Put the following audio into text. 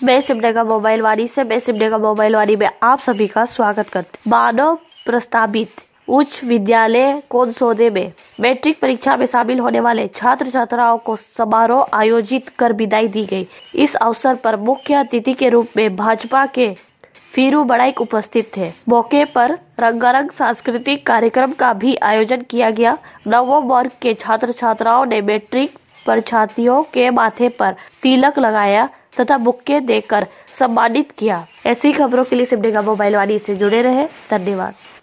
मैं सिमडेगा मोबाइल वाणी से में आप सभी का स्वागत करते। मानव प्रस्तावित उच्च विद्यालय कोनसोदे में मैट्रिक परीक्षा में शामिल होने वाले छात्र छात्राओं को समारोह आयोजित कर विदाई दी गई। इस अवसर पर मुख्य अतिथि के रूप में भाजपा के फिरू बड़ाइक उपस्थित थे। मौके पर रंगारंग सांस्कृतिक कार्यक्रम का भी आयोजन किया गया। नवम वर्ग के छात्र छात्राओं ने मैट्रिक परीक्षार्थियों के माथे पर तिलक लगाया तथा बुक्के देकर सम्मानित किया। ऐसी खबरों के लिए सिमडेगा मोबाइल वाणी से जुड़े रहे। धन्यवाद।